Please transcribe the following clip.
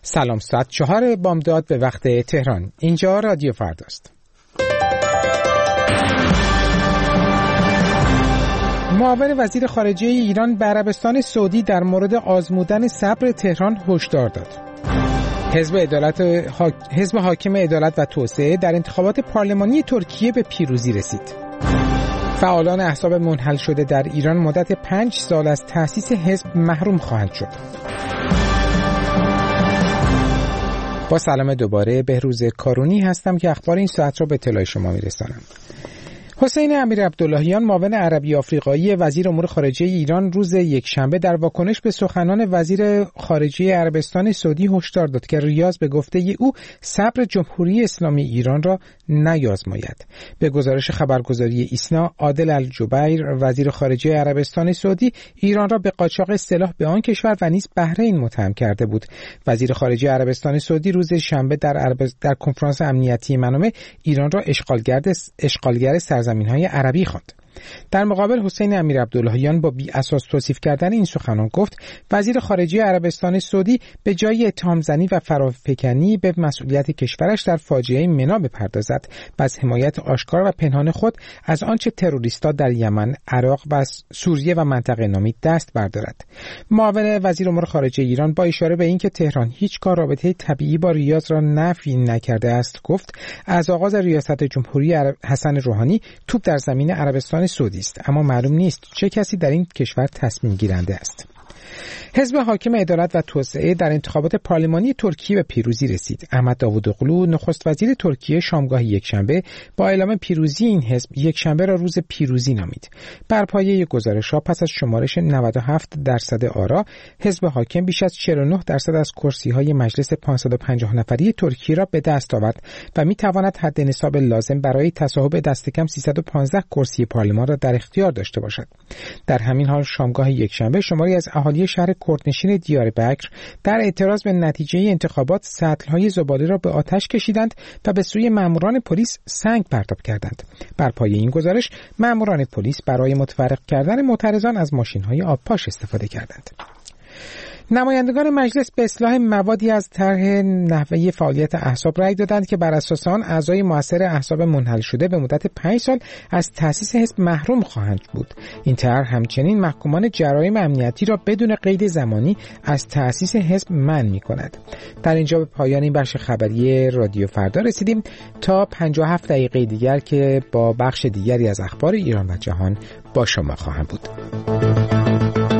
سلام، ساعت 4 بامداد به وقت تهران. اینجا رادیو فرداست. معاون وزیر خارجه ایران به عربستان سعودی در مورد آزمودن صبر تهران هشدار داد. حزب حاکم عدالت و توسعه در انتخابات پارلمانی ترکیه به پیروزی رسید. فعالان احزاب منحل شده در ایران مدت 5 سال از تأسیس حزب محروم خواهند شد. با سلام دوباره، بهروز کارونی هستم که اخبار این ساعت را به اطلاع شما میرسانم. حسین امیرعبداللهیان معاون عربی آفریقایی وزیر امور خارجه ایران روز یکشنبه در واکنش به سخنان وزیر خارجه عربستان سعودی هشدار داد که ریاض به گفته او صبر جمهوری اسلامی ایران را نیازماید. به گزارش خبرگزاری ایسنا، عادل الجبیر وزیر خارجه عربستان سعودی ایران را به قاچاق سلاح به آن کشور و نیز بحرین متهم کرده بود. وزیر خارجه عربستان سعودی روز شنبه در کنفرانس امنیتی منامه ایران را اشغالگر سرزمین‌های عربی خواند. در مقابل حسین امیرعبداللهیان با بی اساس توصیف کردن این سخنان گفت وزیر خارجه عربستان سعودی به جای اتهام زنی و فرافکنی به مسئولیت کشورش در فاجعه منا بپردازد و از حمایت آشکار و پنهان خود از آنچه تروریست‌ها در یمن، عراق و سوریه و منطقه نامید دست بردارد. معاون وزیر امور خارجه ایران با اشاره به اینکه تهران هیچگاه رابطه طبیعی با ریاض را نفی نکرده است گفت از آغاز ریاست جمهوری حسن روحانی توپ در زمین عربستان سعودی است، اما معلوم نیست چه کسی در این کشور تصمیم گیرنده است. حزب حاکم عدالت و توسعه در انتخابات پارلمانی ترکیه به پیروزی رسید. احمد داوودوغلو نخست وزیر ترکیه شامگاه یکشنبه با اعلام پیروزی این حزب یکشنبه را روز پیروزی نامید. بر پایه گزارش‌ها پس از شمارش 97% آرا، حزب حاکم بیش از 49% از کرسی‌های مجلس 550 نفری ترکیه را به دست آورد و می‌تواند حد نصاب لازم برای تصاحب دست کم 315 کرسی پارلمان را در اختیار داشته باشد. در همین حال شامگاه یکشنبه شماری از اهالی شهر کردنشین دیاربکر در اعتراض به نتیجه انتخابات سطل‌های زباله را به آتش کشیدند و به سوی ماموران پلیس سنگ پرتاب کردند. بر پایه این گزارش ماموران پلیس برای متفرق کردن معترضان از ماشین‌های آبپاش استفاده کردند. نمایندگان مجلس به اصلاح موادی از طرح نحوه فعالیت احزاب رأی دادند که بر اساس آن اعضای مؤثر احزاب منحل شده به مدت 5 سال از تأسیس حزب محروم خواهند بود. این طرح همچنین محکومان جرایم امنیتی را بدون قید زمانی از تأسیس حزب منع می‌کند. در اینجا به پایان این بخش خبری رادیو فردا رسیدیم. تا 57 دقیقه دیگر که با بخش دیگری از اخبار ایران و جهان با شما خواهم بود.